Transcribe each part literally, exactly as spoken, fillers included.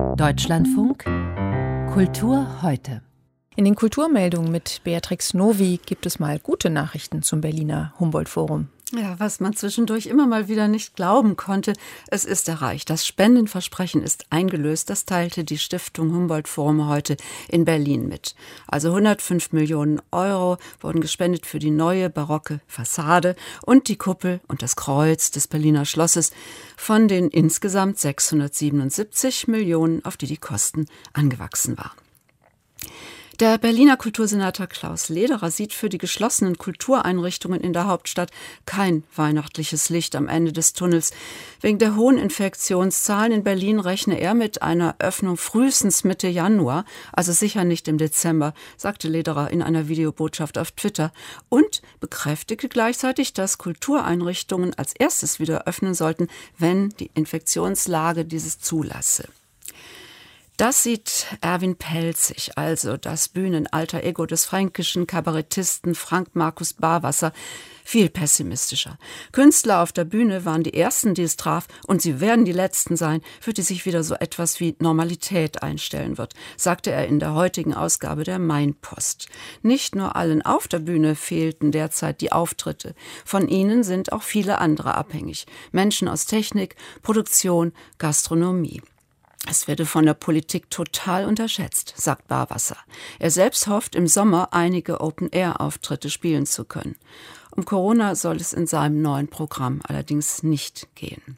Deutschlandfunk Kultur heute. In den Kulturmeldungen mit Beatrix Novi gibt es mal gute Nachrichten zum Berliner Humboldt-Forum. Ja, was man zwischendurch immer mal wieder nicht glauben konnte, es ist erreicht. Das Spendenversprechen ist eingelöst. Das teilte die Stiftung Humboldt-Forum heute in Berlin mit. Also hundertfünf Millionen Euro wurden gespendet für die neue barocke Fassade und die Kuppel und das Kreuz des Berliner Schlosses von den insgesamt sechshundertsiebenundsiebzig Millionen, auf die die Kosten angewachsen waren. Der Berliner Kultursenator Klaus Lederer sieht für die geschlossenen Kultureinrichtungen in der Hauptstadt kein weihnachtliches Licht am Ende des Tunnels. Wegen der hohen Infektionszahlen in Berlin rechne er mit einer Öffnung frühestens Mitte Januar, also sicher nicht im Dezember, sagte Lederer in einer Videobotschaft auf Twitter und bekräftigte gleichzeitig, dass Kultureinrichtungen als erstes wieder öffnen sollten, wenn die Infektionslage dieses zulasse. Das sieht Erwin Pelzig, also das Bühnenalter Ego des fränkischen Kabarettisten Frank Markus Barwasser, viel pessimistischer. Künstler auf der Bühne waren die Ersten, die es traf, und sie werden die Letzten sein, für die sich wieder so etwas wie Normalität einstellen wird, sagte er in der heutigen Ausgabe der Main-Post. Nicht nur allen auf der Bühne fehlten derzeit die Auftritte. Von ihnen sind auch viele andere abhängig. Menschen aus Technik, Produktion, Gastronomie. Es werde von der Politik total unterschätzt, sagt Barwasser. Er selbst hofft, im Sommer einige Open-Air-Auftritte spielen zu können. Um Corona soll es in seinem neuen Programm allerdings nicht gehen.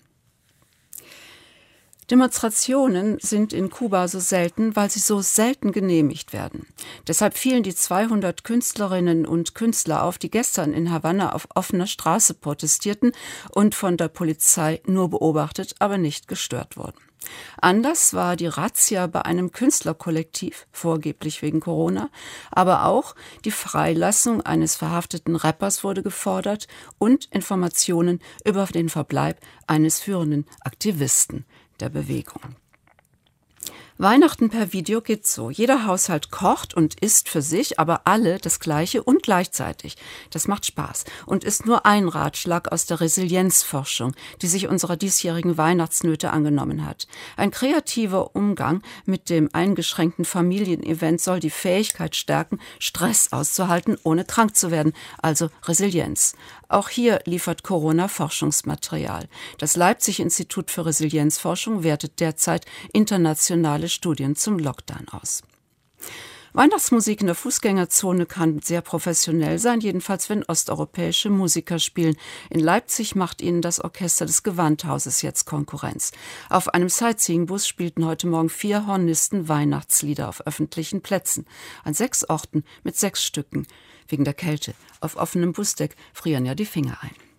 Demonstrationen sind in Kuba so selten, weil sie so selten genehmigt werden. Deshalb fielen die zweihundert Künstlerinnen und Künstler auf, die gestern in Havanna auf offener Straße protestierten und von der Polizei nur beobachtet, aber nicht gestört wurden. Anders war die Razzia bei einem Künstlerkollektiv, vorgeblich wegen Corona, aber auch die Freilassung eines verhafteten Rappers wurde gefordert und Informationen über den Verbleib eines führenden Aktivisten der Bewegung. Weihnachten per Video geht so. Jeder Haushalt kocht und isst für sich, aber alle das Gleiche und gleichzeitig. Das macht Spaß und ist nur ein Ratschlag aus der Resilienzforschung, die sich unserer diesjährigen Weihnachtsnöte angenommen hat. Ein kreativer Umgang mit dem eingeschränkten Familienevent soll die Fähigkeit stärken, Stress auszuhalten, ohne krank zu werden, also Resilienz. Auch hier liefert Corona Forschungsmaterial. Das Leipzig-Institut für Resilienzforschung wertet derzeit internationale Studien zum Lockdown aus. Weihnachtsmusik in der Fußgängerzone kann sehr professionell sein, jedenfalls wenn osteuropäische Musiker spielen. In Leipzig macht ihnen das Orchester des Gewandhauses jetzt Konkurrenz. Auf einem Sightseeing-Bus spielten heute Morgen vier Hornisten Weihnachtslieder auf öffentlichen Plätzen. An sechs Orten mit sechs Stücken. Wegen der Kälte. Auf offenem Busdeck frieren ja die Finger ein.